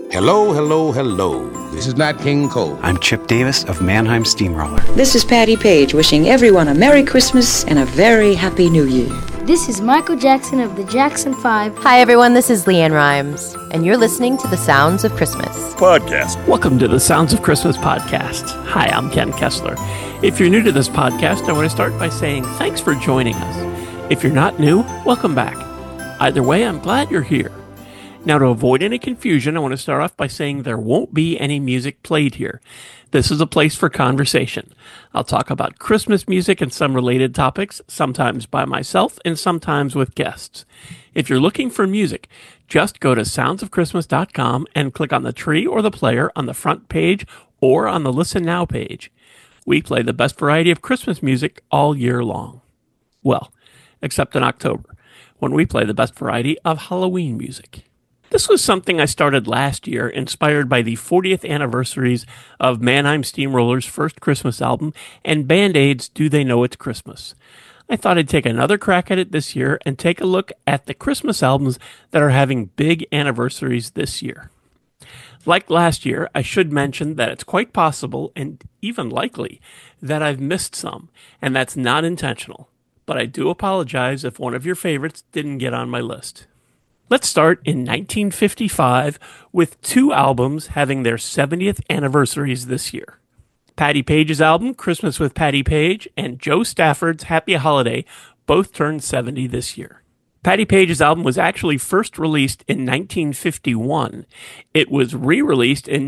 Hello, hello, hello. This is Nat King Cole. I'm Chip Davis of Mannheim Steamroller. This is Patty Page wishing everyone a Merry Christmas and a very Happy New Year. This is Michael Jackson of the Jackson 5. Hi everyone, this is Leanne Rhymes, and you're listening to The Sounds of Christmas podcast. Welcome to the Sounds of Christmas podcast. Hi, I'm Ken Kessler. If you're new to this podcast, I want to start by saying thanks for joining us. If you're not new, welcome back. Either way, I'm glad you're here. Now, to avoid any confusion, I want to start off by saying there won't be any music played here. This is a place for conversation. I'll talk about Christmas music and some related topics, sometimes by myself and sometimes with guests. If you're looking for music, just go to soundsofchristmas.com and click on the tree or the player on the front page or on the Listen Now page. We play the best variety of Christmas music all year long. Well, except in October, when we play the best variety of Halloween music. This was something I started last year, inspired by the 40th anniversaries of Mannheim Steamroller's first Christmas album and Band Aid's Do They Know It's Christmas. I thought I'd take another crack at it this year and take a look at the Christmas albums that are having big anniversaries this year. Like last year, I should mention that it's quite possible, and even likely, that I've missed some, and that's not intentional. But I do apologize if one of your favorites didn't get on my list. Let's start in 1955 with two albums having their 70th anniversaries this year. Patty Page's album, Christmas with Patty Page, and Joe Stafford's Happy Holiday both turned 70 this year. Patty Page's album was actually first released in 1951. It was re-released in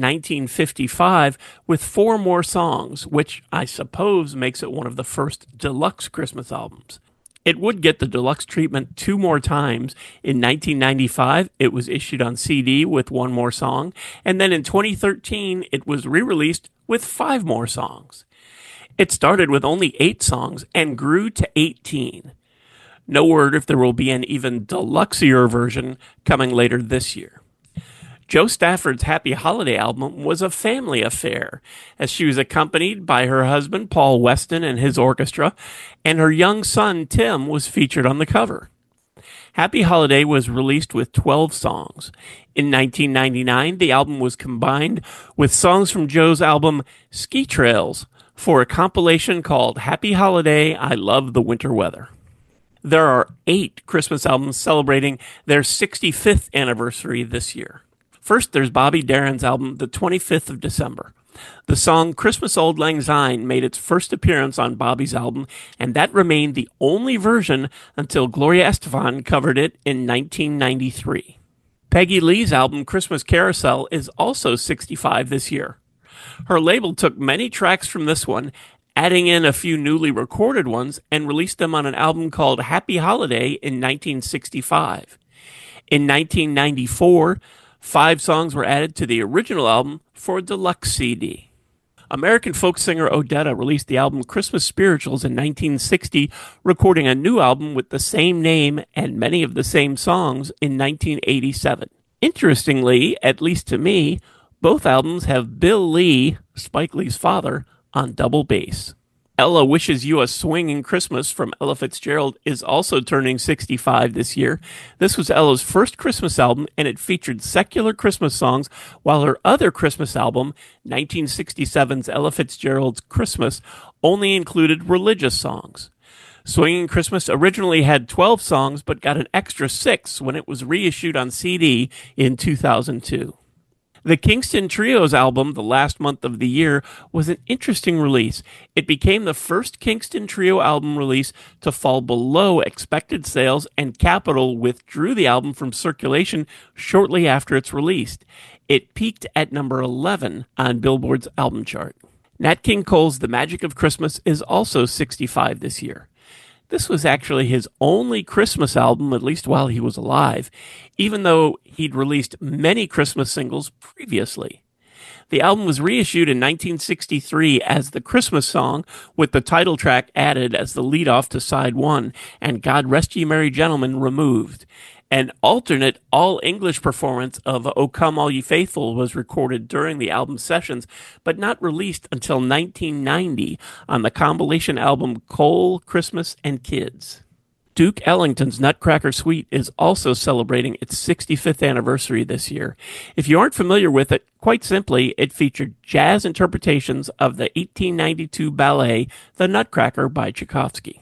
1955 with 4 more songs, which I suppose makes it one of the first deluxe Christmas albums. It would get the deluxe treatment 2 more times. In 1995, it was issued on CD with 1 more song, and then in 2013, it was re-released with 5 more songs. It started with only 8 songs and grew to 18. No word if there will be an even deluxier version coming later this year. Joe Stafford's Happy Holiday album was a family affair, as she was accompanied by her husband, Paul Weston, and his orchestra, and her young son, Tim, was featured on the cover. Happy Holiday was released with 12 songs. In 1999, the album was combined with songs from Joe's album, Ski Trails, for a compilation called Happy Holiday, I Love the Winter Weather. There are 8 Christmas albums celebrating their 65th anniversary this year. First, there's Bobby Darin's album, The 25th of December. The song Christmas Auld Lang Syne made its first appearance on Bobby's album, and that remained the only version until Gloria Estefan covered it in 1993. Peggy Lee's album, Christmas Carousel, is also 65 this year. Her label took many tracks from this one, adding in a few newly recorded ones, and released them on an album called Happy Holiday in 1965. In 1994, 5 songs were added to the original album for a deluxe CD. American folk singer Odetta released the album Christmas Spirituals in 1960, recording a new album with the same name and many of the same songs in 1987. Interestingly, at least to me, both albums have Bill Lee, Spike Lee's father, on double bass. Ella Wishes You a Swinging Christmas from Ella Fitzgerald is also turning 65 this year. This was Ella's first Christmas album, and it featured secular Christmas songs, while her other Christmas album, 1967's Ella Fitzgerald's Christmas, only included religious songs. Swinging Christmas originally had 12 songs, but got an extra 6 when it was reissued on CD in 2002. The Kingston Trio's album, The Last Month of the Year, was an interesting release. It became the first Kingston Trio album release to fall below expected sales, and Capitol withdrew the album from circulation shortly after its release. It peaked at number 11 on Billboard's album chart. Nat King Cole's The Magic of Christmas is also 65 this year. This was actually his only Christmas album, at least while he was alive, even though he'd released many Christmas singles previously. The album was reissued in 1963 as the Christmas song, with the title track added as the lead-off to side 1, and God Rest Ye Merry Gentlemen removed. An alternate all-English performance of O Come All Ye Faithful was recorded during the album sessions, but not released until 1990 on the compilation album Cole, Christmas, and Kids. Duke Ellington's Nutcracker Suite is also celebrating its 65th anniversary this year. If you aren't familiar with it, quite simply, it featured jazz interpretations of the 1892 ballet The Nutcracker by Tchaikovsky.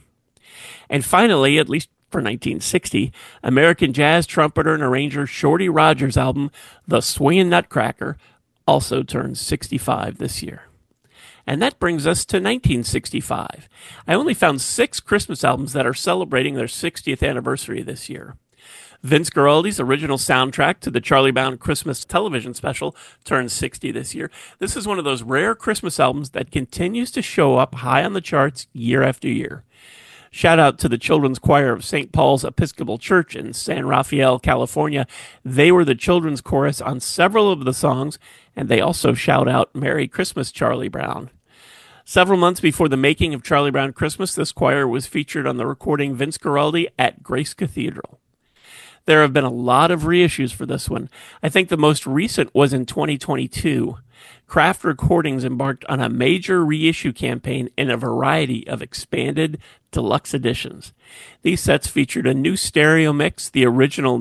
And finally, at least for 1960, American jazz trumpeter and arranger Shorty Rogers' album The Swingin' Nutcracker also turns 65 this year. And that brings us to 1965. I only found 6 Christmas albums that are celebrating their 60th anniversary this year. Vince Guaraldi's original soundtrack to the Charlie Brown Christmas television special turns 60 this year. This is one of those rare Christmas albums that continues to show up high on the charts year after year. Shout out to the Children's Choir of St. Paul's Episcopal Church in San Rafael, California. They were the children's chorus on several of the songs, and they also shout out Merry Christmas, Charlie Brown. Several months before the making of Charlie Brown Christmas, this choir was featured on the recording Vince Guaraldi at Grace Cathedral. There have been a lot of reissues for this one. I think the most recent was in 2022. Kraft Recordings embarked on a major reissue campaign in a variety of expanded deluxe editions. These sets featured a new stereo mix, the original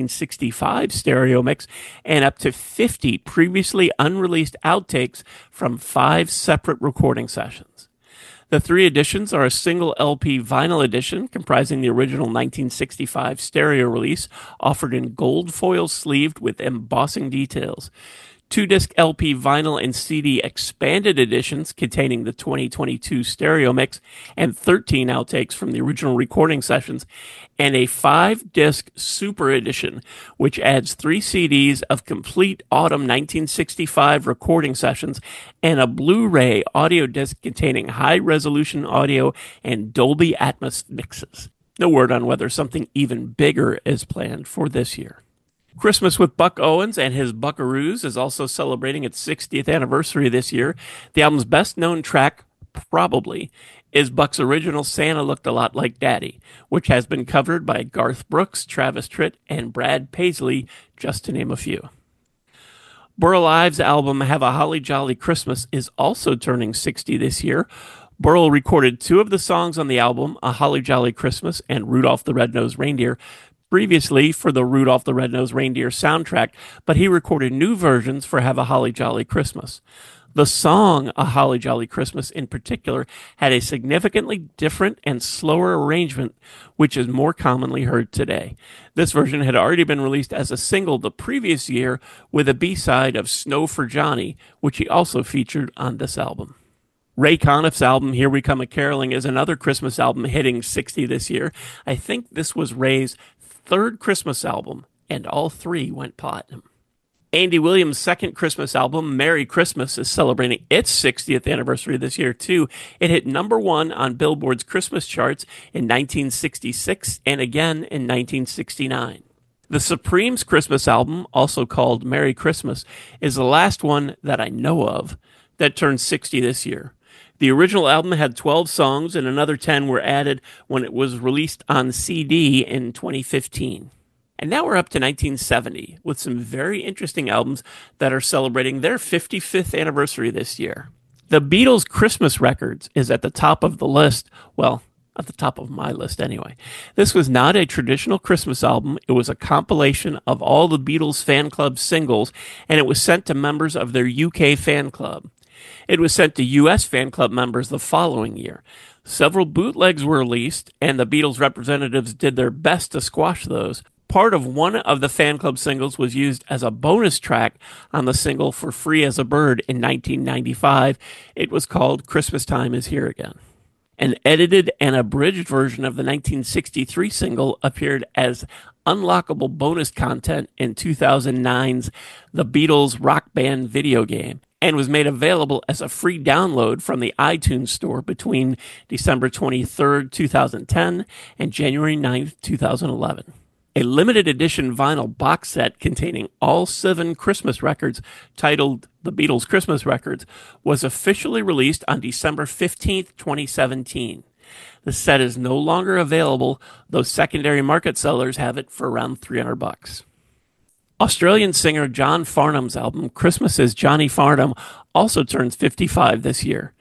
1965 stereo mix, and up to 50 previously unreleased outtakes from 5 separate recording sessions. The 3 editions are a single LP vinyl edition comprising the original 1965 stereo release, offered in gold foil sleeved with embossing details. 2-disc LP vinyl and CD expanded editions containing the 2022 stereo mix and 13 outtakes from the original recording sessions, and a 5-disc super edition, which adds 3 CDs of complete autumn 1965 recording sessions and a Blu-ray audio disc containing high-resolution audio and Dolby Atmos mixes. No word on whether something even bigger is planned for this year. Christmas with Buck Owens and his Buckaroos is also celebrating its 60th anniversary this year. The album's best-known track, probably, is Buck's original Santa Looked a Lot Like Daddy, which has been covered by Garth Brooks, Travis Tritt, and Brad Paisley, just to name a few. Burl Ives' album Have a Holly Jolly Christmas is also turning 60 this year. Burl recorded 2 of the songs on the album, A Holly Jolly Christmas and Rudolph the Red-Nosed Reindeer, previously for the Rudolph the Red-Nosed Reindeer soundtrack, but he recorded new versions for Have a Holly Jolly Christmas. The song A Holly Jolly Christmas in particular had a significantly different and slower arrangement, which is more commonly heard today. This version had already been released as a single the previous year with a B-side of Snow for Johnny, which he also featured on this album. Ray Conniff's album, Here We Come A-Caroling, is another Christmas album hitting 60 this year. I think this was Ray's 3rd Christmas album, and all 3 went platinum. Andy Williams' 2nd Christmas album, Merry Christmas, is celebrating its 60th anniversary this year, too. It hit number 1 on Billboard's Christmas charts in 1966 and again in 1969. The Supremes' Christmas album, also called Merry Christmas, is the last one that I know of that turned 60 this year. The original album had 12 songs, and another 10 were added when it was released on CD in 2015. And now we're up to 1970, with some very interesting albums that are celebrating their 55th anniversary this year. The Beatles' Christmas Records is at the top of the list. Well, at the top of my list anyway. This was not a traditional Christmas album. It was a compilation of all the Beatles fan club singles, and it was sent to members of their UK fan club. It was sent to U.S. fan club members the following year. Several bootlegs were released, and the Beatles representatives did their best to squash those. Part of one of the fan club singles was used as a bonus track on the single For Free as a Bird in 1995. It was called Christmas Time Is Here Again. An edited and abridged version of the 1963 single appeared as unlockable bonus content in 2009's The Beatles Rock Band video game, and was made available as a free download from the iTunes store between December 23, 2010 and January 9, 2011. A limited edition vinyl box set containing all 7 Christmas records, titled The Beatles Christmas Records, was officially released on December 15, 2017. The set is no longer available, though secondary market sellers have it for around $300. Australian singer John Farnham's album, Christmas is Johnny Farnham, also turns 55 this year.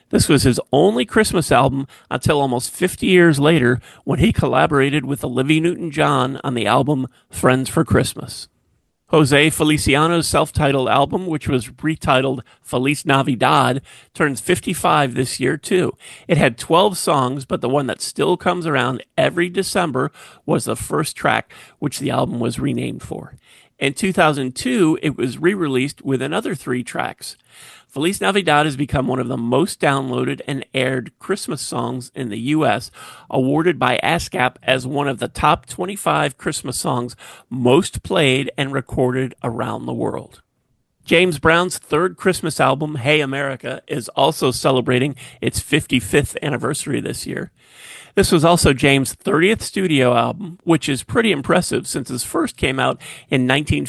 This was his only Christmas album until almost 50 years later when he collaborated with Olivia Newton-John on the album Friends for Christmas. Jose Feliciano's self-titled album, which was retitled Feliz Navidad, turns 55 this year, too. It had 12 songs, but the one that still comes around every December was the first track, which the album was renamed for. In 2002, it was re-released with another 3 tracks. Feliz Navidad has become one of the most downloaded and aired Christmas songs in the U.S., awarded by ASCAP as one of the top 25 Christmas songs most played and recorded around the world. James Brown's third Christmas album, Hey America, is also celebrating its 55th anniversary this year. This was also James' 30th studio album, which is pretty impressive since his first came out in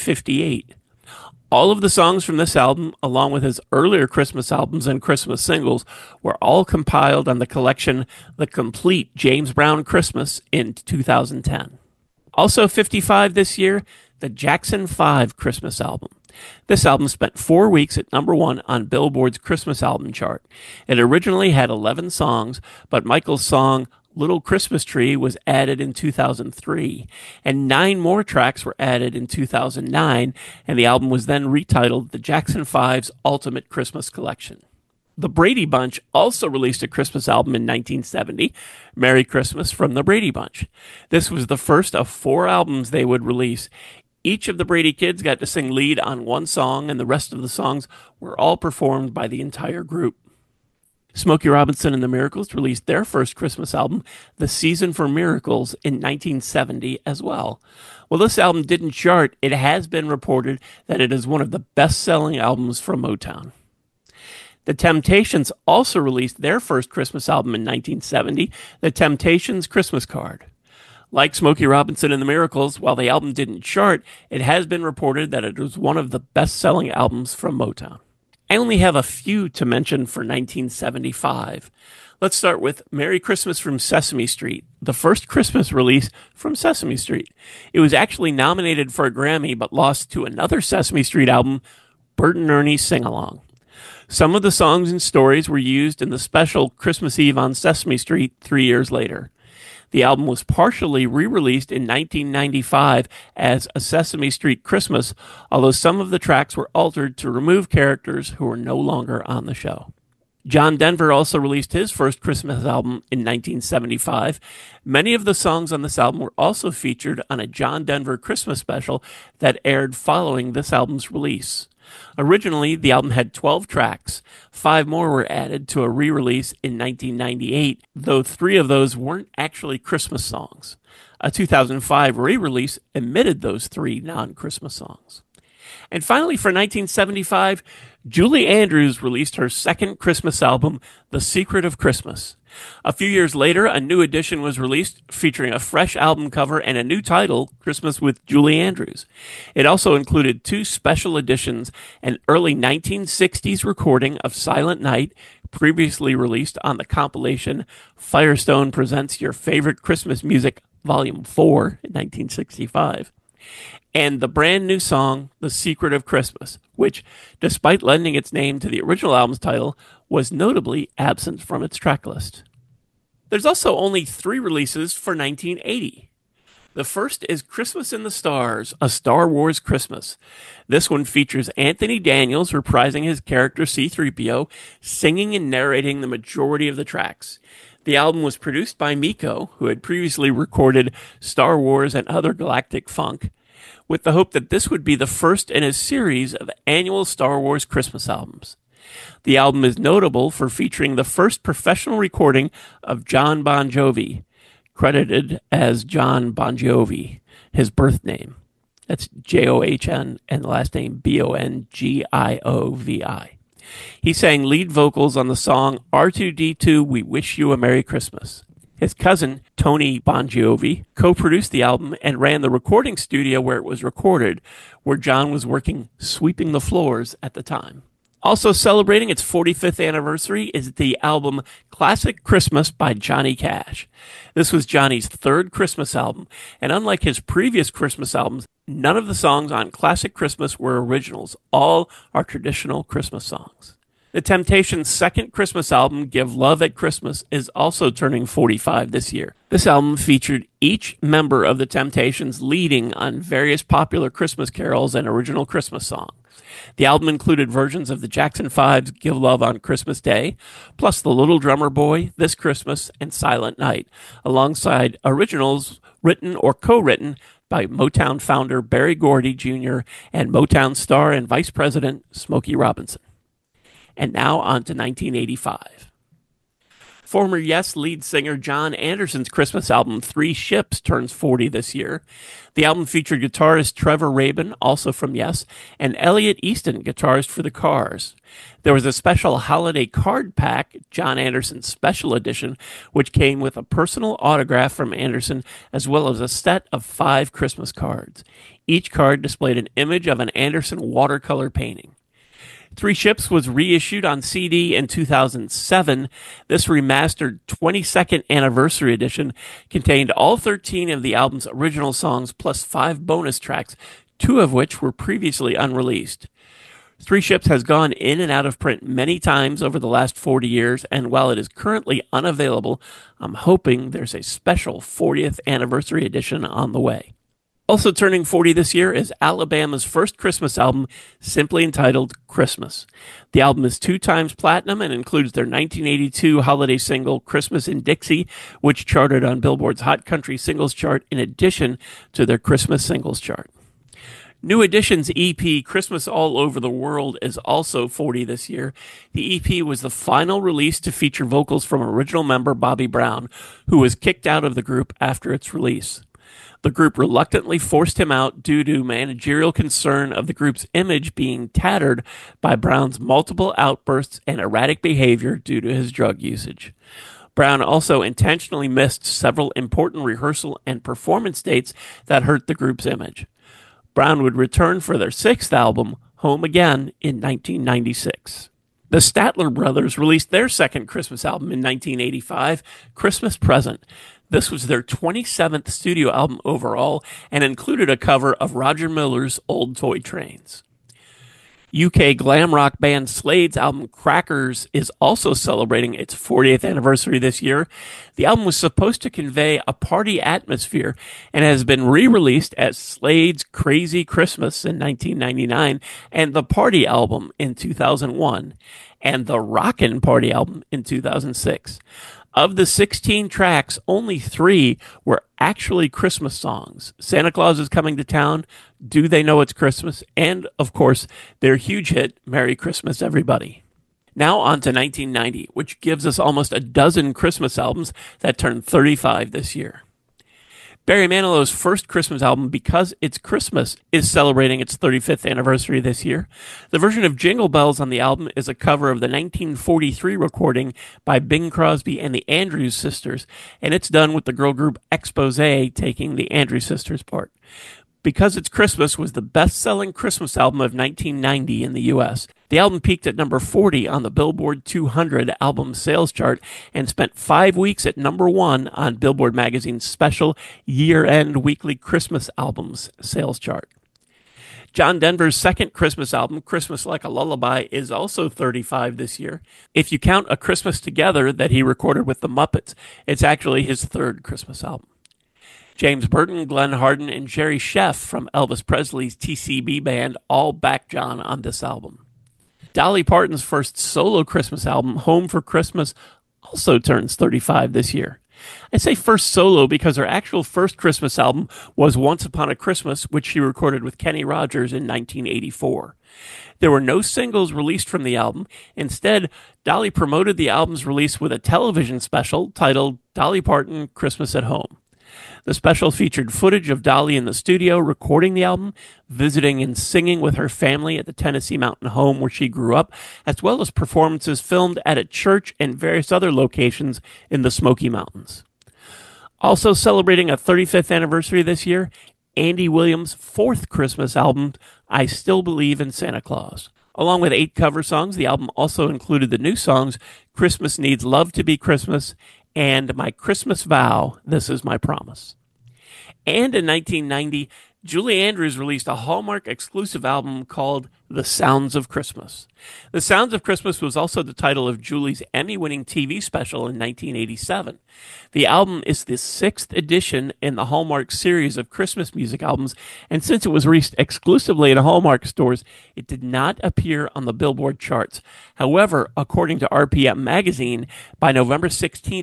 1958. All of the songs from this album, along with his earlier Christmas albums and Christmas singles, were all compiled on the collection The Complete James Brown Christmas in 2010. Also 55 this year, the Jackson 5 Christmas album. This album spent 4 weeks at number 1 on Billboard's Christmas album chart. It originally had 11 songs, but Michael's song Little Christmas Tree was added in 2003, and 9 more tracks were added in 2009, and the album was then retitled The Jackson 5's Ultimate Christmas Collection. The Brady Bunch also released a Christmas album in 1970, Merry Christmas from the Brady Bunch. This was the first of 4 albums they would release. Each of the Brady kids got to sing lead on one song, and the rest of the songs were all performed by the entire group. Smokey Robinson and the Miracles released their first Christmas album, The Season for Miracles, in 1970 as well. While this album didn't chart, it has been reported that it is one of the best-selling albums from Motown. The Temptations also released their first Christmas album in 1970, The Temptations' Christmas Card. Like Smokey Robinson and the Miracles, while the album didn't chart, it has been reported that it was one of the best-selling albums from Motown. I only have a few to mention for 1975. Let's start with Merry Christmas from Sesame Street, the first Christmas release from Sesame Street. It was actually nominated for a Grammy, but lost to another Sesame Street album, Bert and Ernie's Sing-Along. Some of the songs and stories were used in the special Christmas Eve on Sesame Street 3 years later. The album was partially re-released in 1995 as A Sesame Street Christmas, although some of the tracks were altered to remove characters who were no longer on the show. John Denver also released his first Christmas album in 1975. Many of the songs on this album were also featured on a John Denver Christmas special that aired following this album's release. Originally, the album had 12 tracks. 5 more were added to a re-release in 1998, though 3 of those weren't actually Christmas songs. A 2005 re-release omitted those 3 non-Christmas songs. And finally, for 1975, Julie Andrews released her second Christmas album, The Secret of Christmas. A few years later, a new edition was released featuring a fresh album cover and a new title, Christmas with Julie Andrews. It also included 2 special editions, an early 1960s recording of Silent Night, previously released on the compilation Firestone Presents Your Favorite Christmas Music, Volume 4 in 1965. And the brand new song, The Secret of Christmas, which, despite lending its name to the original album's title, was notably absent from its track list. There's also only 3 releases for 1980. The first is Christmas in the Stars, A Star Wars Christmas. This one features Anthony Daniels reprising his character C-3PO, singing and narrating the majority of the tracks. The album was produced by Miko, who had previously recorded Star Wars and Other Galactic Funk, with the hope that this would be the first in a series of annual Star Wars Christmas albums. The album is notable for featuring the first professional recording of John Bon Jovi, credited as John Bon Jovi, his birth name. That's John and the last name Bongiovi. He sang lead vocals on the song R2-D2 We Wish You a Merry Christmas. His cousin, Tony Bongiovi, co-produced the album and ran the recording studio where it was recorded, where John was working sweeping the floors at the time. Also celebrating its 45th anniversary is the album Classic Christmas by Johnny Cash. This was Johnny's third Christmas album, and unlike his previous Christmas albums, none of the songs on Classic Christmas were originals. All are traditional Christmas songs. The Temptations' second Christmas album, Give Love at Christmas, is also turning 45 this year. This album featured each member of the Temptations leading on various popular Christmas carols and original Christmas songs. The album included versions of the Jackson 5's Give Love on Christmas Day, plus The Little Drummer Boy, This Christmas, and Silent Night, alongside originals written or co-written by Motown founder Berry Gordy Jr. and Motown star and Vice President Smokey Robinson. And now on to 1985. Former Yes lead singer John Anderson's Christmas album, Three Ships, turns 40 this year. The album featured guitarist Trevor Rabin, also from Yes, and Elliot Easton, guitarist for The Cars. There was a special holiday card pack, John Anderson's Special Edition, which came with a personal autograph from Anderson, as well as a set of 5 Christmas cards. Each card displayed an image of an Anderson watercolor painting. Three Ships was reissued on CD in 2007. This remastered 22nd anniversary edition contained all 13 of the album's original songs plus 5 bonus tracks, 2 of which were previously unreleased. Three Ships has gone in and out of print many times over the last 40 years, and while it is currently unavailable, I'm hoping there's a special 40th anniversary edition on the way. Also turning 40 this year is Alabama's first Christmas album, simply entitled Christmas. The album is 2 times platinum and includes their 1982 holiday single, Christmas in Dixie, which charted on Billboard's Hot Country Singles Chart in addition to their Christmas Singles Chart. New Edition's EP, Christmas All Over the World, is also 40 this year. The EP was the final release to feature vocals from original member Bobby Brown, who was kicked out of the group after its release. The group reluctantly forced him out due to managerial concern of the group's image being tattered by Brown's multiple outbursts and erratic behavior due to his drug usage. Brown also intentionally missed several important rehearsal and performance dates that hurt the group's image. Brown would return for their 6th album, Home Again, in 1996. The Statler Brothers released their second Christmas album in 1985, Christmas Present. This was their 27th studio album overall and included a cover of Roger Miller's Old Toy Trains. UK glam rock band Slade's album Crackers is also celebrating its 40th anniversary this year. The album was supposed to convey a party atmosphere and has been re-released as Slade's Crazy Christmas in 1999 and the Party album in 2001 and the Rockin' Party album in 2006. Of the 16 tracks, only 3 were actually Christmas songs. Santa Claus is Coming to Town, Do They Know It's Christmas, and, of course, their huge hit, Merry Christmas, Everybody. Now on to 1990, which gives us almost a dozen Christmas albums that turned 35 this year. Barry Manilow's first Christmas album, Because It's Christmas, is celebrating its 35th anniversary this year. The version of Jingle Bells on the album is a cover of the 1943 recording by Bing Crosby and the Andrews Sisters, and it's done with the girl group Exposé taking the Andrews Sisters part. Because It's Christmas was the best-selling Christmas album of 1990 in the U.S. The album peaked at number 40 on the Billboard 200 album sales chart and spent 5 weeks at number 1 on Billboard magazine's special year-end weekly Christmas albums sales chart. John Denver's second Christmas album, Christmas Like a Lullaby, is also 35 this year. If you count A Christmas Together that he recorded with the Muppets, it's actually his 3rd Christmas album. James Burton, Glenn Hardin, and Jerry Scheff from Elvis Presley's TCB band all back John on this album. Dolly Parton's first solo Christmas album, Home for Christmas, also turns 35 this year. I say first solo because her actual first Christmas album was Once Upon a Christmas, which she recorded with Kenny Rogers in 1984. There were no singles released from the album. Instead, Dolly promoted the album's release with a television special titled Dolly Parton Christmas at Home. The special featured footage of Dolly in the studio recording the album, visiting and singing with her family at the Tennessee Mountain home where she grew up, as well as performances filmed at a church and various other locations in the Smoky Mountains. Also celebrating a 35th anniversary this year, Andy Williams' 4th Christmas album, I Still Believe in Santa Claus. Along with 8 cover songs, the album also included the new songs Christmas Needs Love to Be Christmas and My Christmas Vow, This Is My Promise. And in 1990, Julie Andrews released a Hallmark exclusive album called The Sounds of Christmas. The Sounds of Christmas was also the title of Julie's Emmy-winning TV special in 1987. The album is the 6th edition in the Hallmark series of Christmas music albums, and since it was released exclusively in Hallmark stores, it did not appear on the Billboard charts. However, according to RPM magazine, by November 16,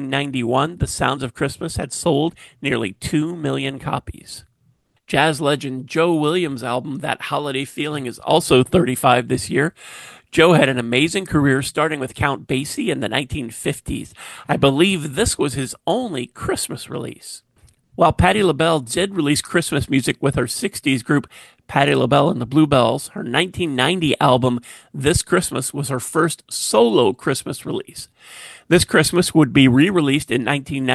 1991, The Sounds of Christmas had sold nearly 2 million copies. Jazz legend Joe Williams' album, That Holiday Feeling, is also 35 this year. Joe had an amazing career starting with Count Basie in the 1950s. I believe this was his only Christmas release. While Patti LaBelle did release Christmas music with her 60s group Patti LaBelle and the Bluebells, her 1990 album This Christmas was her first solo Christmas release. This Christmas would be re-released in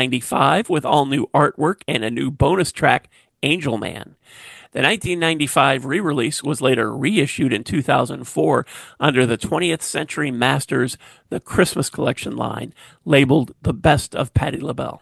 1995 with all new artwork and a new bonus track, Angel Man. The 1995 re-release was later reissued in 2004 under the 20th Century Masters The Christmas Collection line, labeled The Best of Patti LaBelle.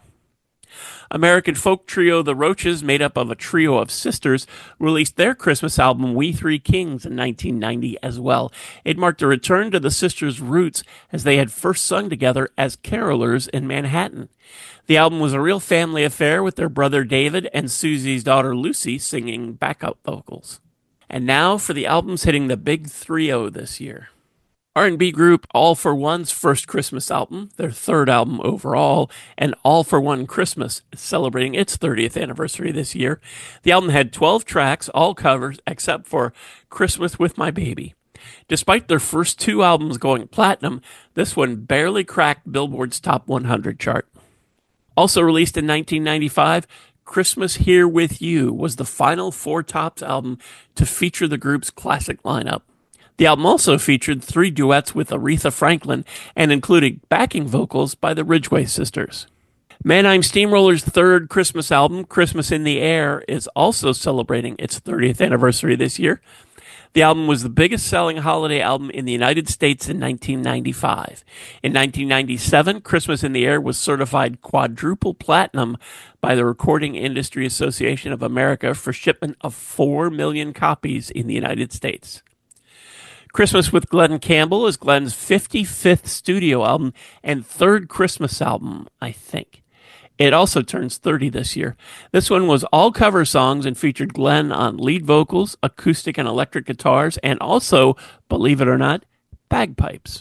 American folk trio The Roaches, made up of a trio of sisters, released their Christmas album We Three Kings in 1990 as well. It marked a return to the sisters' roots as they had first sung together as carolers in Manhattan. The album was a real family affair with their brother David and Susie's daughter Lucy singing backup vocals. And now for the albums hitting the big 3-0 this year. R&B group All for One's first Christmas album, their third album overall, and All for One Christmas is celebrating its 30th anniversary this year. The album had 12 tracks, all covers, except for Christmas with My Baby. Despite their first 2 albums going platinum, this one barely cracked Billboard's Top 100 chart. Also released in 1995, Christmas Here With You was the final 4 Tops album to feature the group's classic lineup. The album also featured 3 duets with Aretha Franklin and included backing vocals by the Ridgway sisters. Mannheim Steamroller's third Christmas album, Christmas in the Air, is also celebrating its 30th anniversary this year. The album was the biggest selling holiday album in the United States in 1995. In 1997, Christmas in the Air was certified quadruple platinum by the Recording Industry Association of America for shipment of 4 million copies in the United States. Christmas with Glen Campbell is Glen's 55th studio album and 3rd Christmas album, I think. It also turns 30 this year. This one was all cover songs and featured Glen on lead vocals, acoustic and electric guitars, and also, believe it or not, bagpipes.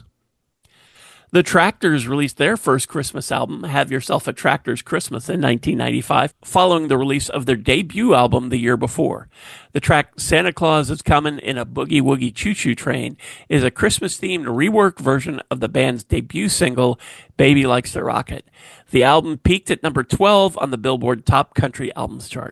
The Tractors released their first Christmas album, Have Yourself a Tractor's Christmas, in 1995, following the release of their debut album the year before. The track Santa Claus is Coming in a Boogie Woogie Choo Choo Train is a Christmas-themed rework version of the band's debut single, Baby Likes to Rock It. The album peaked at number 12 on the Billboard Top Country Albums chart.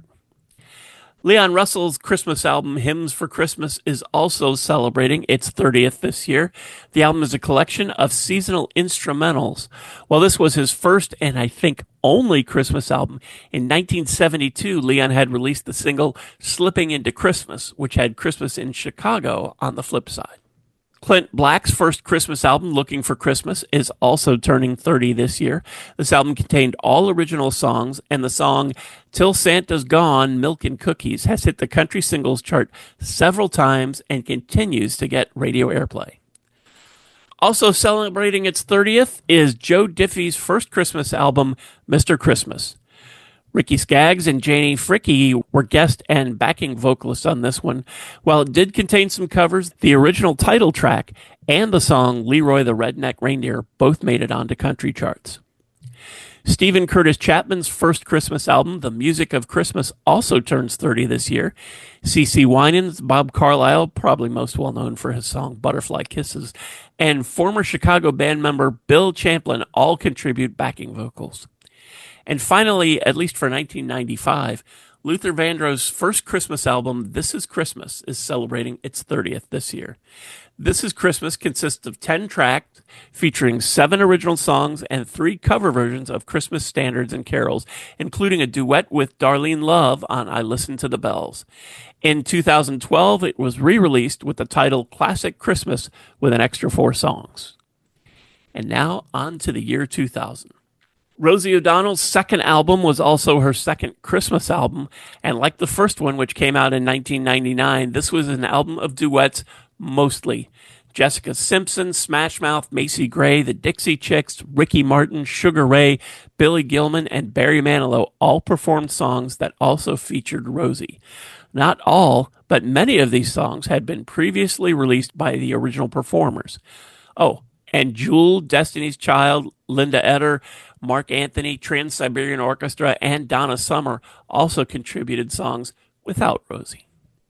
Leon Russell's Christmas album, Hymns for Christmas, is also celebrating its 30th this year. The album is a collection of seasonal instrumentals. While this was his first and I think only Christmas album, in 1972, Leon had released the single Slipping Into Christmas, which had Christmas in Chicago on the flip side. Clint Black's first Christmas album, Looking for Christmas, is also turning 30 this year. This album contained all original songs, and the song Till Santa's Gone, Milk and Cookies has hit the country singles chart several times and continues to get radio airplay. Also celebrating its 30th is Joe Diffie's first Christmas album, Mr. Christmas. Ricky Skaggs and Janie Fricke were guest and backing vocalists on this one. While it did contain some covers, the original title track and the song Leroy the Redneck Reindeer both made it onto country charts. Stephen Curtis Chapman's first Christmas album, The Music of Christmas, also turns 30 this year. CeCe Winans, Bob Carlisle, probably most well known for his song Butterfly Kisses, and former Chicago band member Bill Champlin all contribute backing vocals. And finally, at least for 1995, Luther Vandross's first Christmas album, This Is Christmas, is celebrating its 30th this year. This Is Christmas consists of 10 tracks featuring 7 original songs and 3 cover versions of Christmas standards and carols, including a duet with Darlene Love on I Listen to the Bells. In 2012, it was re-released with the title Classic Christmas with an extra 4 songs. And now on to the year 2000. Rosie O'Donnell's second album was also her second Christmas album, and like the first one, which came out in 1999, this was an album of duets mostly. Jessica Simpson, Smash Mouth, Macy Gray, the Dixie Chicks, Ricky Martin, Sugar Ray, Billy Gilman, and Barry Manilow all performed songs that also featured Rosie. Not all, but many of these songs had been previously released by the original performers. Oh, and Jewel, Destiny's Child, Linda Eder, Mark Anthony, Trans-Siberian Orchestra, and Donna Summer also contributed songs without Rosie.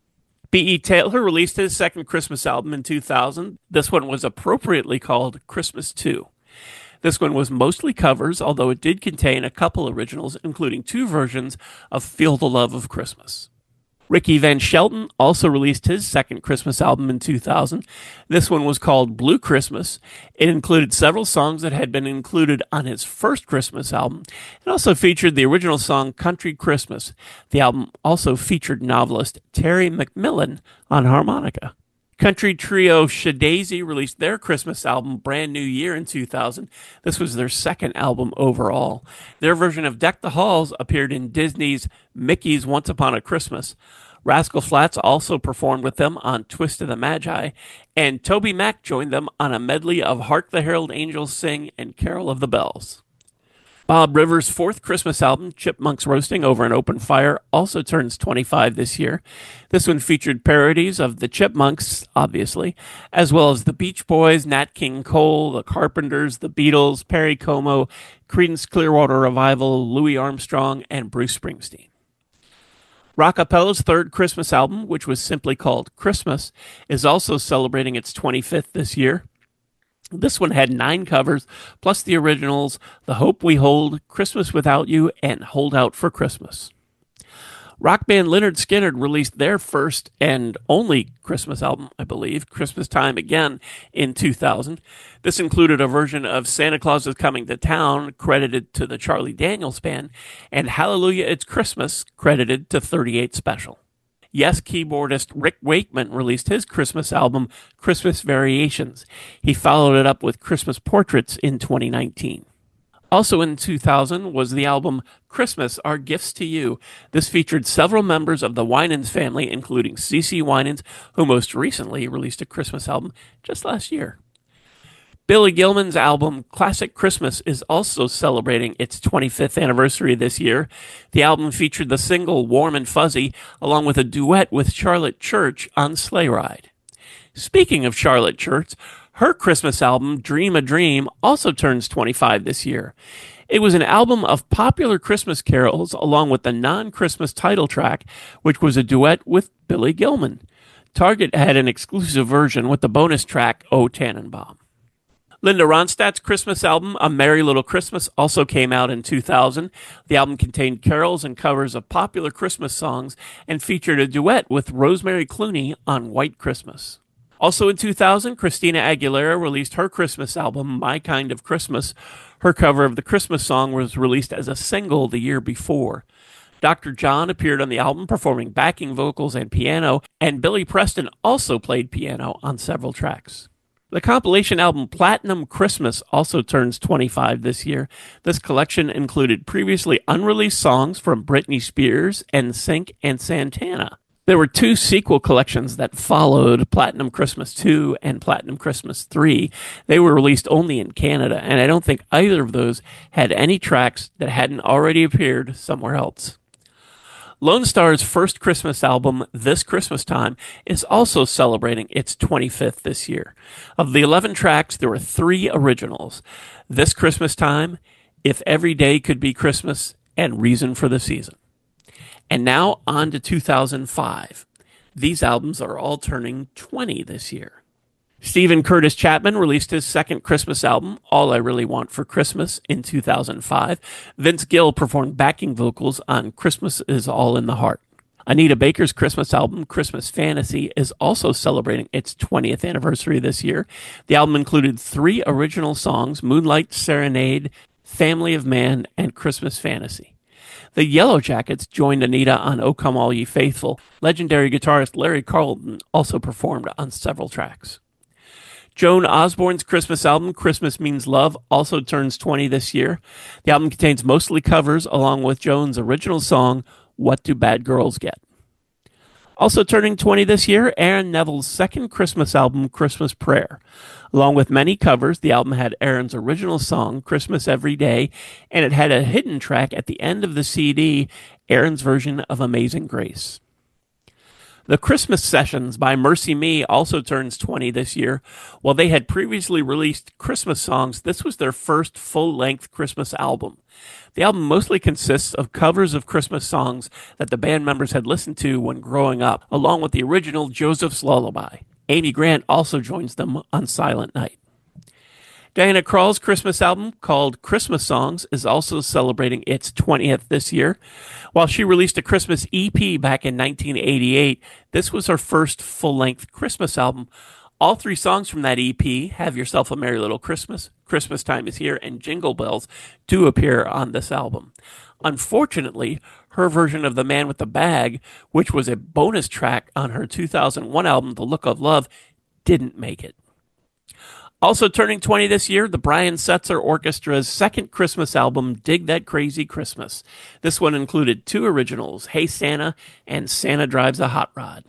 B.E. Taylor released his second Christmas album in 2000. This one was appropriately called Christmas 2. This one was mostly covers, although it did contain a couple originals, including 2 versions of Feel the Love of Christmas. Ricky Van Shelton also released his second Christmas album in 2000. This one was called Blue Christmas. It included several songs that had been included on his first Christmas album. It also featured the original song Country Christmas. The album also featured novelist Terry McMillan on harmonica. Country trio Shadazy released their Christmas album Brand New Year in 2000. This was their second album overall. Their version of Deck the Halls appeared in Disney's Mickey's Once Upon a Christmas. Rascal Flatts also performed with them on Twist of the Magi, and Toby Mac joined them on a medley of Hark the Herald Angels Sing and Carol of the Bells. Bob Rivers' fourth Christmas album, Chipmunks Roasting Over an Open Fire, also turns 25 this year. This one featured parodies of the Chipmunks, obviously, as well as the Beach Boys, Nat King Cole, the Carpenters, the Beatles, Perry Como, Creedence Clearwater Revival, Louis Armstrong, and Bruce Springsteen. Rockapella's third Christmas album, which was simply called Christmas, is also celebrating its 25th this year. This one had 9 covers, plus the originals, The Hope We Hold, Christmas Without You, and Hold Out for Christmas. Rock band Lynyrd Skynyrd released their first and only Christmas album, I believe, Christmas Time Again, in 2000. This included a version of Santa Claus is Coming to Town, credited to the Charlie Daniels Band, and Hallelujah It's Christmas, credited to 38 Special. Yes keyboardist Rick Wakeman released his Christmas album, Christmas Variations. He followed it up with Christmas Portraits in 2019. Also in 2000 was the album Christmas, Our Gifts to You. This featured several members of the Winans family, including CeCe Winans, who most recently released a Christmas album just last year. Billy Gilman's album Classic Christmas is also celebrating its 25th anniversary this year. The album featured the single Warm and Fuzzy, along with a duet with Charlotte Church on Sleigh Ride. Speaking of Charlotte Church, her Christmas album Dream a Dream also turns 25 this year. It was an album of popular Christmas carols along with the non-Christmas title track, which was a duet with Billy Gilman. Target had an exclusive version with the bonus track O Tannenbaum. Linda Ronstadt's Christmas album, A Merry Little Christmas, also came out in 2000. The album contained carols and covers of popular Christmas songs and featured a duet with Rosemary Clooney on White Christmas. Also in 2000, Christina Aguilera released her Christmas album, My Kind of Christmas. Her cover of the Christmas song was released as a single the year before. Dr. John appeared on the album performing backing vocals and piano, and Billy Preston also played piano on several tracks. The compilation album Platinum Christmas also turns 25 this year. This collection included previously unreleased songs from Britney Spears, NSYNC, and Santana. There were 2 sequel collections that followed, Platinum Christmas 2 and Platinum Christmas 3. They were released only in Canada, and I don't think either of those had any tracks that hadn't already appeared somewhere else. Lone Star's first Christmas album, This Christmas Time, is also celebrating its 25th this year. Of the 11 tracks, there were 3 originals: This Christmas Time, If Every Day Could Be Christmas, and Reason for the Season. And now on to 2005. These albums are all turning 20 this year. Stephen Curtis Chapman released his second Christmas album, All I Really Want for Christmas, in 2005. Vince Gill performed backing vocals on Christmas Is All in the Heart. Anita Baker's Christmas album, Christmas Fantasy, is also celebrating its 20th anniversary this year. The album included 3 original songs, Moonlight Serenade, Family of Man, and Christmas Fantasy. The Yellow Jackets joined Anita on O Come All Ye Faithful. Legendary guitarist Larry Carlton also performed on several tracks. Joan Osborne's Christmas album, Christmas Means Love, also turns 20 this year. The album contains mostly covers, along with Joan's original song, What Do Bad Girls Get? Also turning 20 this year, Aaron Neville's second Christmas album, Christmas Prayer. Along with many covers, the album had Aaron's original song, Christmas Every Day, and it had a hidden track at the end of the CD, Aaron's version of Amazing Grace. The Christmas Sessions by Mercy Me also turns 20 this year. While they had previously released Christmas songs, this was their first full-length Christmas album. The album mostly consists of covers of Christmas songs that the band members had listened to when growing up, along with the original Joseph's Lullaby. Amy Grant also joins them on Silent Night. Diana Krall's Christmas album, called Christmas Songs, is also celebrating its 20th this year. While she released a Christmas EP back in 1988, this was her first full-length Christmas album. All three songs from that EP, Have Yourself a Merry Little Christmas, Christmas Time is Here, and Jingle Bells, do appear on this album. Unfortunately, her version of The Man with the Bag, which was a bonus track on her 2001 album, The Look of Love, didn't make it. Also turning 20 this year, the Brian Setzer Orchestra's second Christmas album, Dig That Crazy Christmas. This one included two originals, Hey Santa and Santa Drives a Hot Rod.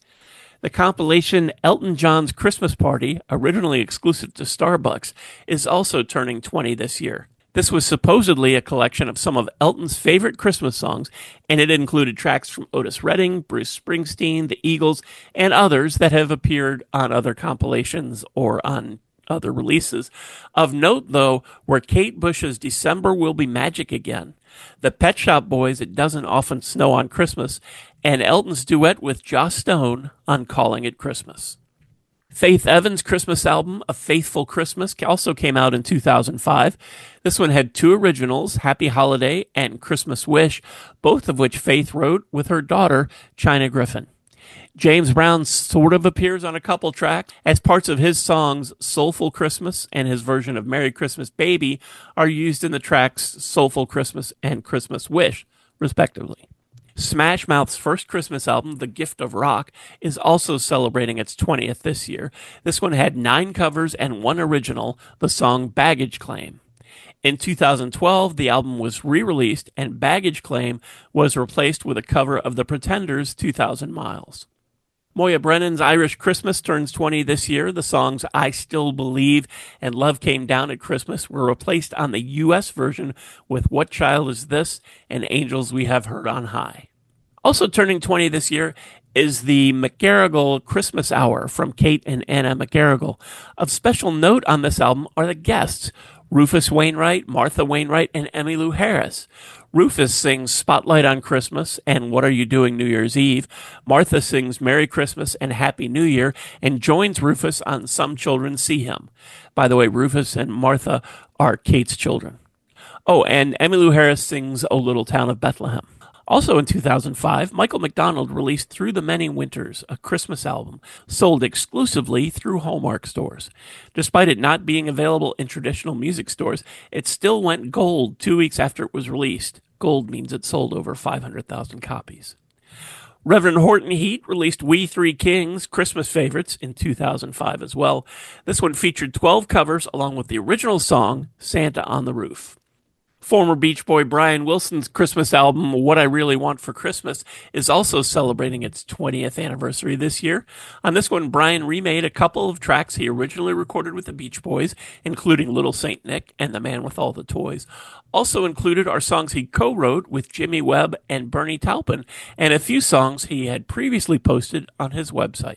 The compilation Elton John's Christmas Party, originally exclusive to Starbucks, is also turning 20 this year. This was supposedly a collection of some of Elton's favorite Christmas songs, and it included tracks from Otis Redding, Bruce Springsteen, the Eagles, and others that have appeared on other compilations or on other releases. Of note, though, were Kate Bush's December Will Be Magic Again, the Pet Shop Boys' It Doesn't Often Snow on Christmas, and Elton's duet with Joss Stone on Calling It Christmas. Faith Evans' Christmas album, A Faithful Christmas, also came out in 2005. This one had two originals, Happy Holiday and Christmas Wish, both of which Faith wrote with her daughter, China Griffin. James Brown sort of appears on a couple tracks, as parts of his songs Soulful Christmas and his version of Merry Christmas Baby are used in the tracks Soulful Christmas and Christmas Wish, respectively. Smash Mouth's first Christmas album, The Gift of Rock, is also celebrating its 20th this year. This one had 9 covers and 1 original, the song Baggage Claim. In 2012, the album was re-released, and Baggage Claim was replaced with a cover of The Pretenders' 2,000 Miles. Moya Brennan's Irish Christmas turns 20 this year. The songs I Still Believe and Love Came Down at Christmas were replaced on the U.S. version with What Child Is This and Angels We Have Heard on High. Also turning 20 this year is the McGarrigle Christmas Hour from Kate and Anna McGarrigle. Of special note on this album are the guests, Rufus Wainwright, Martha Wainwright, and Emmylou Harris. Rufus sings Spotlight on Christmas and What Are You Doing New Year's Eve. Martha sings Merry Christmas and Happy New Year and joins Rufus on Some Children See Him. By the way, Rufus and Martha are Kate's children. Oh, and Emmylou Harris sings O Little Town of Bethlehem. Also in 2005, Michael McDonald released Through the Many Winters, a Christmas album, sold exclusively through Hallmark stores. Despite it not being available in traditional music stores, it still went gold 2 weeks after it was released. Gold means it sold over 500,000 copies. Reverend Horton Heat released We Three Kings, Christmas Favorites, in 2005 as well. This one featured 12 covers along with the original song, Santa on the Roof. Former Beach Boy Brian Wilson's Christmas album, What I Really Want for Christmas, is also celebrating its 20th anniversary this year. On this one, Brian remade a couple of tracks he originally recorded with the Beach Boys, including Little Saint Nick and The Man with All the Toys. Also included are songs he co-wrote with Jimmy Webb and Bernie Taupin, and a few songs he had previously posted on his website.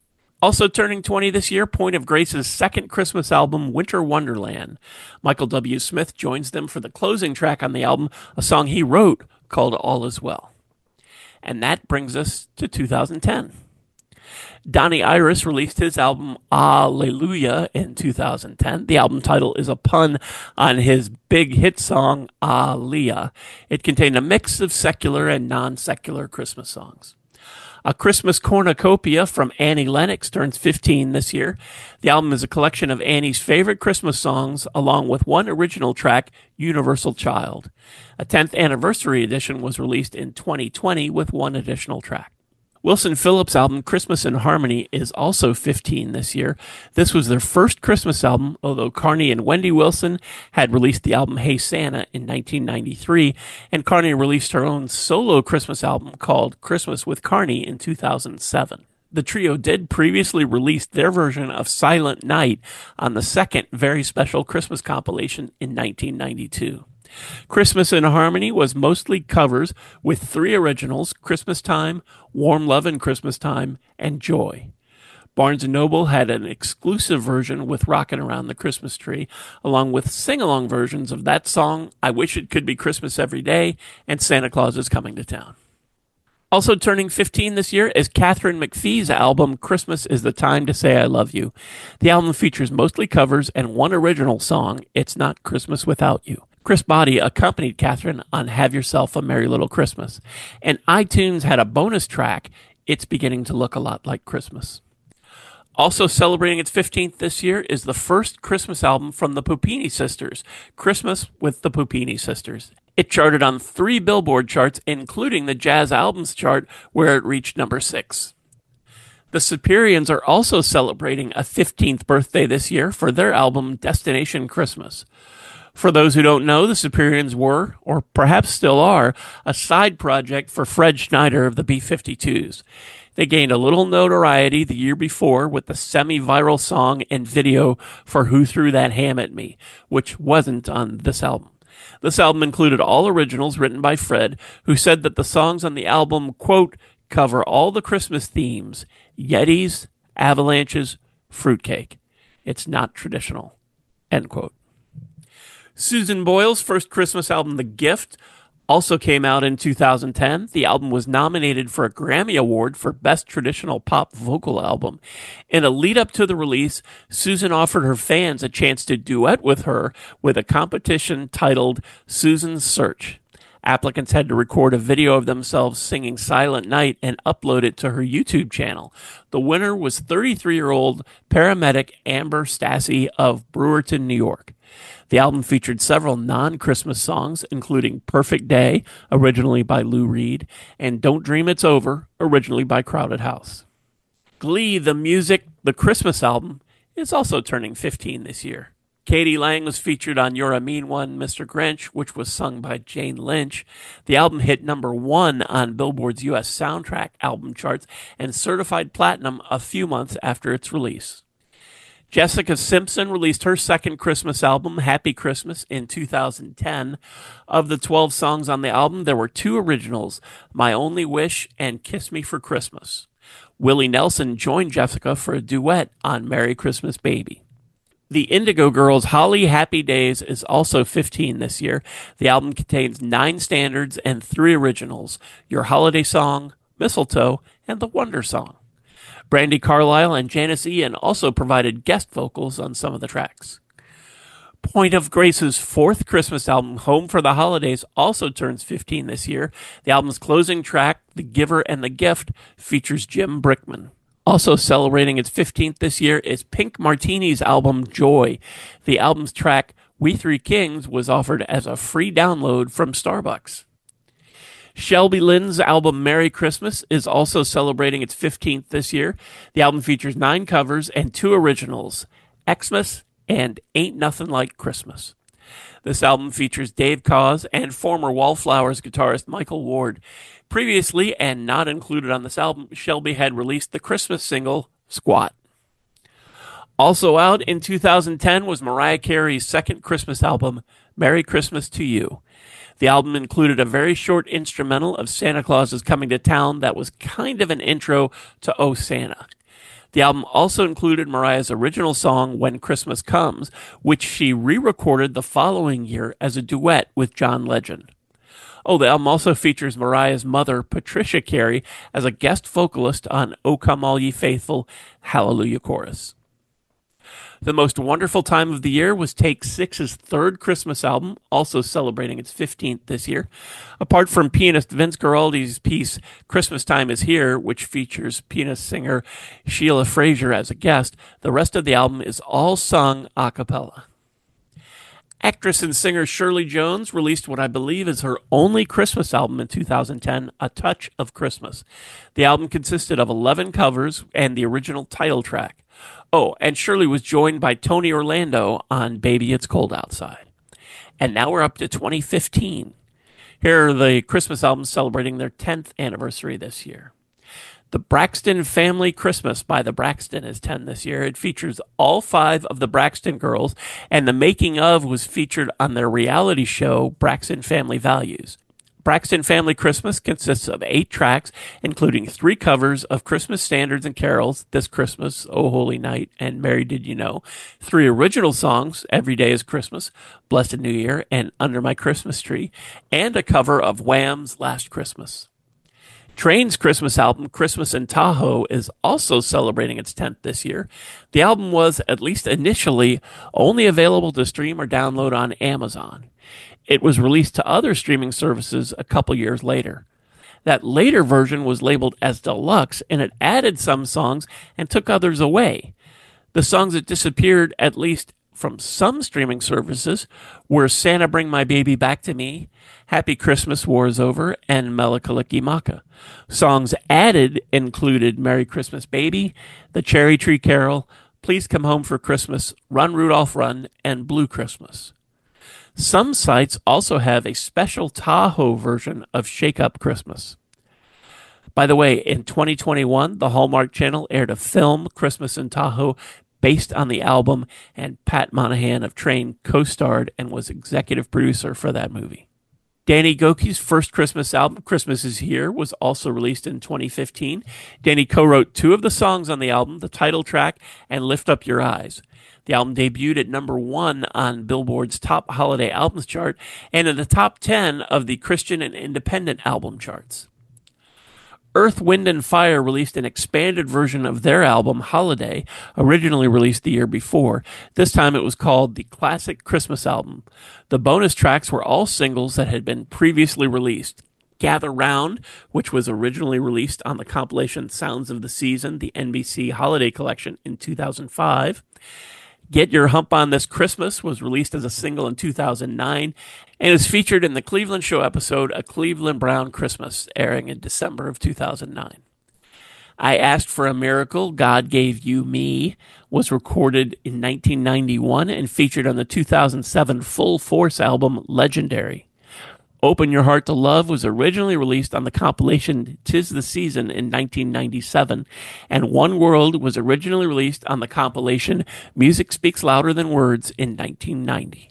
Also turning 20 this year, Point of Grace's second Christmas album, Winter Wonderland. Michael W. Smith joins them for the closing track on the album, a song he wrote called All Is Well. And that brings us to 2010. Donnie Iris released his album Alleluia in 2010. The album title is a pun on his big hit song Aaliyah. It contained a mix of secular and non-secular Christmas songs. A Christmas Cornucopia from Annie Lennox turns 15 this year. The album is a collection of Annie's favorite Christmas songs, along with one original track, Universal Child. A 10th anniversary edition was released in 2020 with one additional track. Wilson Phillips' album Christmas in Harmony is also 15 this year. This was their first Christmas album, although Carney and Wendy Wilson had released the album Hey Santa in 1993, and Carney released her own solo Christmas album called Christmas with Carney in 2007. The trio did previously release their version of Silent Night on the second very special Christmas compilation in 1992. Christmas in Harmony was mostly covers with 3 originals: Christmas Time, Warm Lovin' Christmas Time, and Joy. Barnes & Noble had an exclusive version with Rockin' Around the Christmas Tree, along with sing-along versions of that song, I Wish It Could Be Christmas Every Day, and Santa Claus is Coming to Town. Also turning 15 this year is Katharine McPhee's album Christmas is the Time to Say I Love You. The album features mostly covers and one original song, It's Not Christmas Without You. Chris Botti accompanied Katharine on Have Yourself a Merry Little Christmas, and iTunes had a bonus track, It's Beginning to Look a Lot Like Christmas. Also celebrating its 15th this year is the first Christmas album from the Puppini Sisters, Christmas with the Puppini Sisters. It charted on 3 Billboard charts, including the Jazz Albums chart, where it reached number 6. The Superiors are also celebrating a 15th birthday this year for their album Destination Christmas. For those who don't know, the Superiors were, or perhaps still are, a side project for Fred Schneider of the B-52s. They gained a little notoriety the year before with the semi-viral song and video for Who Threw That Ham at Me, which wasn't on this album. This album included all originals written by Fred, who said that the songs on the album, quote, cover all the Christmas themes: Yetis, avalanches, fruitcake. It's not traditional, end quote. Susan Boyle's first Christmas album, The Gift, also came out in 2010. The album was nominated for a Grammy Award for Best Traditional Pop Vocal Album. In a lead-up to the release, Susan offered her fans a chance to duet with her with a competition titled Susan's Search. Applicants had to record a video of themselves singing Silent Night and upload it to her YouTube channel. The winner was 33-year-old paramedic Amber Stassi of Brewerton, New York. The album featured several non-Christmas songs, including Perfect Day, originally by Lou Reed, and Don't Dream It's Over, originally by Crowded House. Glee, the music, the Christmas album, is also turning 15 this year. Katie Lang was featured on You're a Mean One, Mr. Grinch, which was sung by Jane Lynch. The album hit number 1 on Billboard's U.S. soundtrack album charts and certified platinum a few months after its release. Jessica Simpson released her second Christmas album, Happy Christmas, in 2010. Of the 12 songs on the album, there were 2 originals, My Only Wish and Kiss Me for Christmas. Willie Nelson joined Jessica for a duet on Merry Christmas Baby. The Indigo Girls' Holly Happy Days is also 15 this year. The album contains 9 standards and 3 originals, Your Holiday Song, Mistletoe, and The Wonder Song. Brandi Carlile and Janice Ian also provided guest vocals on some of the tracks. Point of Grace's 4th Christmas album, Home for the Holidays, also turns 15 this year. The album's closing track, The Giver and the Gift, features Jim Brickman. Also celebrating its 15th this year is Pink Martini's album, Joy. The album's track, We Three Kings, was offered as a free download from Starbucks. Shelby Lynn's album Merry Christmas is also celebrating its 15th this year. The album features 9 covers and 2 originals, Xmas and Ain't Nothing Like Christmas. This album features Dave Koz and former Wallflowers guitarist Michael Ward. Previously, and not included on this album, Shelby had released the Christmas single, Squat. Also out in 2010 was Mariah Carey's second Christmas album, Merry Christmas to You. The album included a very short instrumental of Santa Claus is Coming to Town that was kind of an intro to Oh Santa. The album also included Mariah's original song, When Christmas Comes, which she re-recorded the following year as a duet with John Legend. Oh, the album also features Mariah's mother, Patricia Carey, as a guest vocalist on O Come All Ye Faithful, Hallelujah Chorus. The Most Wonderful Time of the Year was Take Six's 3rd Christmas album, also celebrating its 15th this year. Apart from pianist Vince Guaraldi's piece, Christmas Time is Here, which features pianist-singer Sheila Frazier as a guest, the rest of the album is all sung a cappella. Actress and singer Shirley Jones released what I believe is her only Christmas album in 2010, A Touch of Christmas. The album consisted of 11 covers and the original title track. Oh, and Shirley was joined by Tony Orlando on Baby It's Cold Outside. And now we're up to 2015. Here are the Christmas albums celebrating their 10th anniversary this year. The Braxton Family Christmas by the Braxton is 10 this year. It features all 5 of the Braxton girls, and the making of was featured on their reality show, Braxton Family Values. Braxton Family Christmas consists of 8 tracks, including 3 covers of Christmas standards and carols, This Christmas, Oh Holy Night, and Mary Did You Know, 3 original songs, Every Day is Christmas, Blessed New Year, and Under My Christmas Tree, and a cover of Wham's Last Christmas. Train's Christmas album, Christmas in Tahoe, is also celebrating its 10th this year. The album was, at least initially, only available to stream or download on Amazon. It was released to other streaming services a couple years later. That later version was labeled as deluxe, and it added some songs and took others away. The songs that disappeared, at least from some streaming services, were Santa Bring My Baby Back to Me, Happy Christmas, War is Over, and Mele Kalikimaka. Songs added included Merry Christmas Baby, The Cherry Tree Carol, Please Come Home for Christmas, Run Rudolph Run, and Blue Christmas. Some sites also have a special Tahoe version of Shake Up Christmas. By the way, in 2021, the Hallmark Channel aired a film, Christmas in Tahoe, based on the album, and Pat Monahan of Train co-starred and was executive producer for that movie. Danny Gokey's first Christmas album, Christmas Is Here, was also released in 2015. Danny co-wrote 2 of the songs on the album, the title track and Lift Up Your Eyes. The album debuted at number 1 on Billboard's Top Holiday Albums chart and in the top 10 of the Christian and Independent album charts. Earth, Wind & Fire released an expanded version of their album, Holiday, originally released the year before. This time it was called the Classic Christmas Album. The bonus tracks were all singles that had been previously released. Gather Round, which was originally released on the compilation Sounds of the Season, the NBC Holiday Collection in 2005. Get Your Hump On This Christmas was released as a single in 2009 and is featured in the Cleveland Show episode A Cleveland Brown Christmas, airing in December of 2009. I Asked for a Miracle, God Gave You Me was recorded in 1991 and featured on the 2007 Full Force album Legendary. Open Your Heart to Love was originally released on the compilation 'Tis the Season in 1997, and One World was originally released on the compilation Music Speaks Louder Than Words in 1990.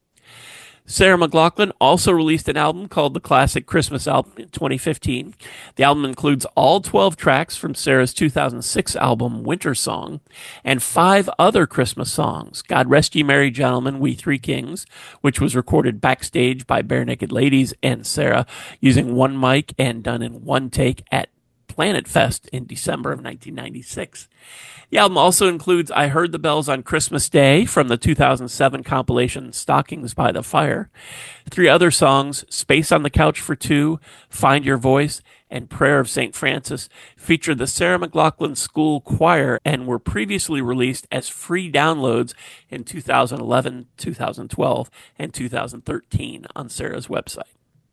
Sarah McLachlan also released an album called The Classic Christmas Album in 2015. The album includes all 12 tracks from Sarah's 2006 album Winter Song and 5 other Christmas songs, God Rest Ye Merry Gentlemen, We Three Kings, which was recorded backstage by Bare Naked Ladies and Sarah using one mic and done in one take at Planet Fest in December of 1996. The album also includes I Heard the Bells on Christmas Day from the 2007 compilation Stockings by the Fire. 3 other songs, Space on the Couch for Two, Find Your Voice, and Prayer of St. Francis, featured the Sarah McLachlan School Choir and were previously released as free downloads in 2011, 2012, and 2013 on Sarah's website.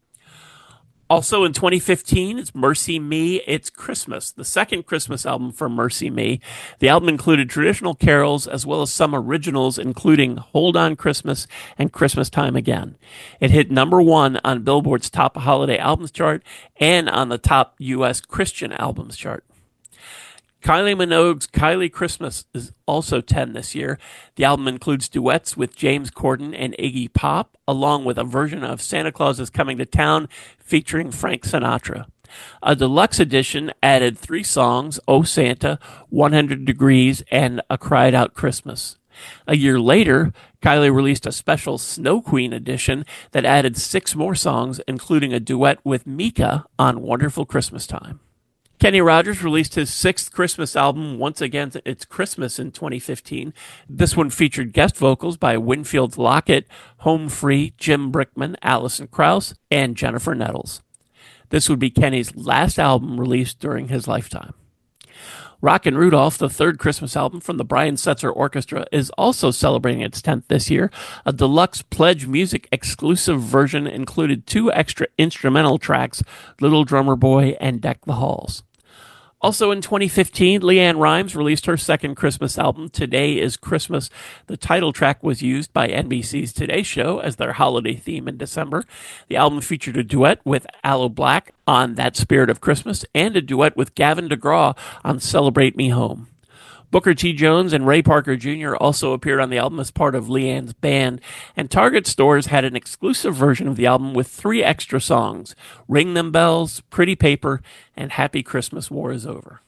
Also in 2015, it's Mercy Me, It's Christmas, the second Christmas album from Mercy Me. The album included traditional carols as well as some originals, including Hold On Christmas and Christmas Time Again. It hit number 1 on Billboard's Top Holiday Albums chart and on the Top U.S. Christian Albums chart. Kylie Minogue's Kylie Christmas is also 10 this year. The album includes duets with James Corden and Iggy Pop, along with a version of Santa Claus is Coming to Town featuring Frank Sinatra. A deluxe edition added 3 songs, Oh Santa, 100 Degrees, and A Cried Out Christmas. A year later, Kylie released a special Snow Queen edition that added 6 more songs, including a duet with Mika on Wonderful Christmas Time. Kenny Rogers released his 6th Christmas album, Once Again It's Christmas, in 2015. This one featured guest vocals by Winfield Lockett, Home Free, Jim Brickman, Alison Krauss, and Jennifer Nettles. This would be Kenny's last album released during his lifetime. Rockin' Rudolph, the third Christmas album from the Brian Setzer Orchestra, is also celebrating its 10th this year. A deluxe Pledge Music exclusive version included 2 extra instrumental tracks, Little Drummer Boy and Deck the Halls. Also in 2015, LeAnn Rimes released her second Christmas album, Today is Christmas. The title track was used by NBC's Today Show as their holiday theme in December. The album featured a duet with Aloe Black on That Spirit of Christmas and a duet with Gavin DeGraw on Celebrate Me Home. Booker T. Jones and Ray Parker Jr. also appeared on the album as part of LeAnn's band, and Target stores had an exclusive version of the album with 3 extra songs, Ring Them Bells, Pretty Paper, and Happy Christmas, War is Over.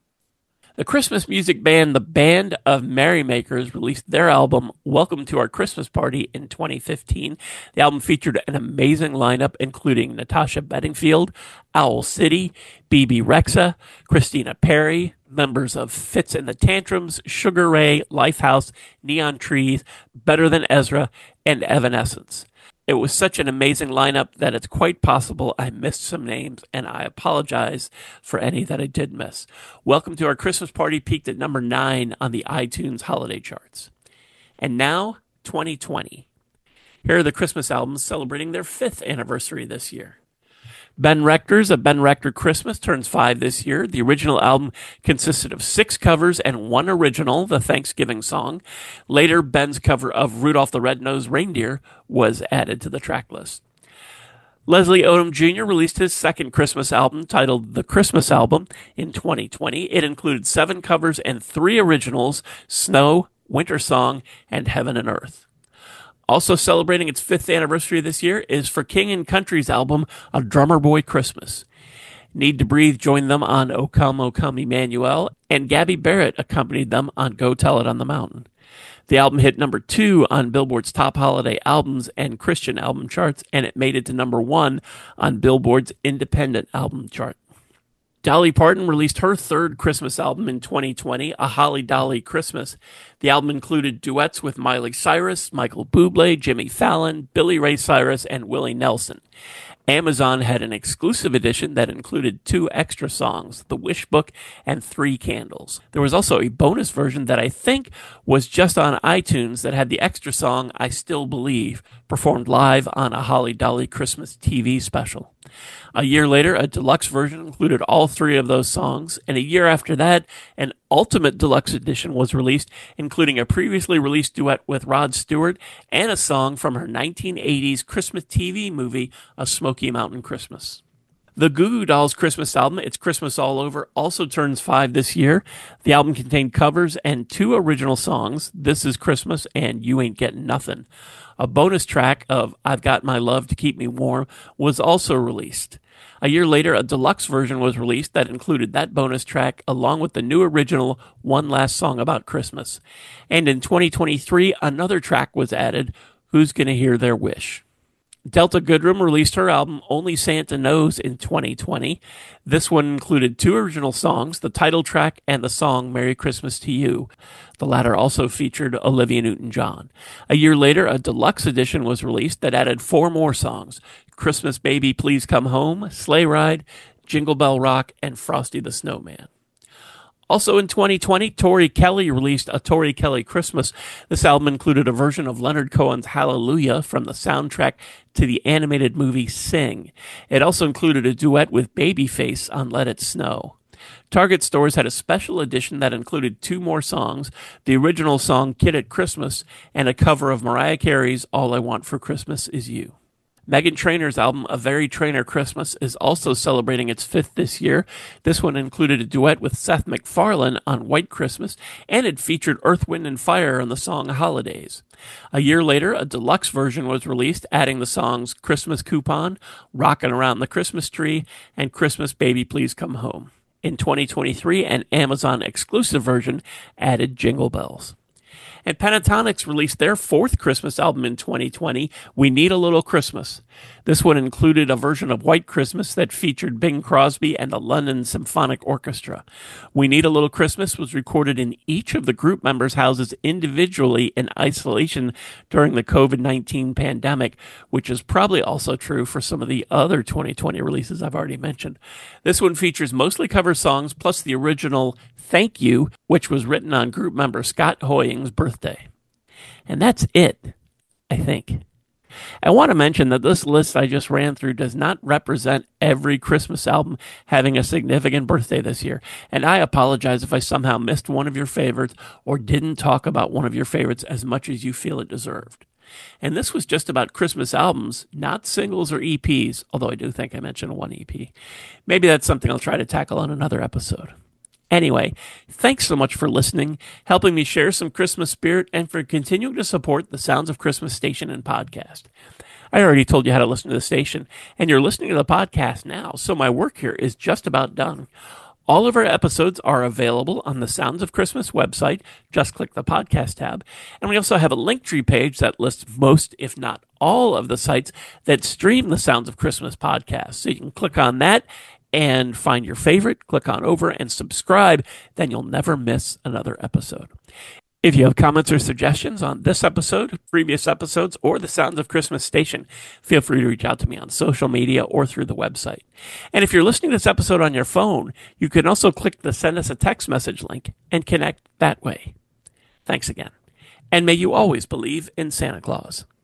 The Christmas music band The Band of Merrymakers released their album, Welcome to Our Christmas Party, in 2015. The album featured an amazing lineup, including Natasha Bedingfield, Owl City, Bebe Rexha, Christina Perri, members of Fitz and the Tantrums, Sugar Ray, Lifehouse, Neon Trees, Better Than Ezra, and Evanescence. It was such an amazing lineup that it's quite possible I missed some names, and I apologize for any that I did miss. Welcome to Our Christmas Party peaked at number 9 on the iTunes holiday charts. And now, 2020. Here are the Christmas albums celebrating their 5th anniversary this year. Ben Rector's A Ben Rector Christmas turns 5 this year. The original album consisted of 6 covers and 1 original, the Thanksgiving song. Later, Ben's cover of Rudolph the Red-Nosed Reindeer was added to the track list. Leslie Odom Jr. released his second Christmas album titled The Christmas Album in 2020. It included 7 covers and 3 originals, Snow, Winter Song, and Heaven and Earth. Also celebrating its 5th anniversary this year is For King and Country's album, A Drummer Boy Christmas. Need to Breathe joined them on O Come, Emmanuel, and Gabby Barrett accompanied them on Go Tell It on the Mountain. The album hit number 2 on Billboard's top holiday albums and Christian album charts, and it made it to number 1 on Billboard's independent album chart. Dolly Parton released her 3rd Christmas album in 2020, A Holly Dolly Christmas. The album included duets with Miley Cyrus, Michael Bublé, Jimmy Fallon, Billy Ray Cyrus, and Willie Nelson. Amazon had an exclusive edition that included 2 extra songs, The Wish Book and 3 Candles. There was also a bonus version that I think was just on iTunes that had the extra song, I Still Believe, performed live on a Holly Dolly Christmas TV special. A year later, a deluxe version included all 3 of those songs, and a year after that, an ultimate deluxe edition was released, including a previously released duet with Rod Stewart and a song from her 1980s Christmas TV movie, A Smoky Mountain Christmas. The Goo Goo Dolls Christmas album, It's Christmas All Over, also turns 5 this year. The album contained covers and 2 original songs, This Is Christmas and You Ain't Getting Nothin'. A bonus track of I've Got My Love to Keep Me Warm was also released. A year later, a deluxe version was released that included that bonus track along with the new original One Last Song About Christmas. And in 2023, another track was added, Who's Gonna Hear Their Wish? Delta Goodrem released her album Only Santa Knows in 2020. This one included 2 original songs, the title track and the song Merry Christmas to You. The latter also featured Olivia Newton-John. A year later, a deluxe edition was released that added 4 more songs, Christmas Baby Please Come Home, Sleigh Ride, Jingle Bell Rock, and Frosty the Snowman. Also in 2020, Tori Kelly released A Tori Kelly Christmas. This album included a version of Leonard Cohen's Hallelujah from the soundtrack to the animated movie Sing. It also included a duet with Babyface on Let It Snow. Target stores had a special edition that included 2 more songs, the original song Kid at Christmas and a cover of Mariah Carey's All I Want for Christmas Is You. Meghan Trainor's album, A Very Trainer Christmas, is also celebrating its 5th this year. This one included a duet with Seth MacFarlane on White Christmas, and it featured Earth, Wind & Fire on the song Holidays. A year later, a deluxe version was released, adding the songs Christmas Coupon, Rockin' Around the Christmas Tree, and Christmas Baby Please Come Home. In 2023, an Amazon exclusive version added Jingle Bells. And Pentatonix released their 4th Christmas album in 2020, We Need a Little Christmas. This one included a version of White Christmas that featured Bing Crosby and the London Symphonic Orchestra. We Need a Little Christmas was recorded in each of the group members' houses individually in isolation during the COVID-19 pandemic, which is probably also true for some of the other 2020 releases I've already mentioned. This one features mostly cover songs plus the original Thank You, which was written on group member Scott Hoying's birthday. And that's it, I think. I want to mention that this list I just ran through does not represent every Christmas album having a significant birthday this year, and I apologize if I somehow missed one of your favorites or didn't talk about one of your favorites as much as you feel it deserved. And this was just about Christmas albums, not singles or EPs, although I do think I mentioned one EP. Maybe that's something I'll try to tackle on another episode. Anyway, thanks so much for listening, helping me share some Christmas spirit, and for continuing to support the Sounds of Christmas station and podcast. I already told you how to listen to the station, and you're listening to the podcast now, so my work here is just about done. All of our episodes are available on the Sounds of Christmas website. Just click the podcast tab. And we also have a Linktree page that lists most, if not all, of the sites that stream the Sounds of Christmas podcast. So you can click on that and find your favorite, click on over and subscribe, then you'll never miss another episode. If you have comments or suggestions on this episode, previous episodes, or the Sounds of Christmas station, feel free to reach out to me on social media or through the website. And if you're listening to this episode on your phone, you can also click the Send Us a Text Message link and connect that way. Thanks again. And may you always believe in Santa Claus.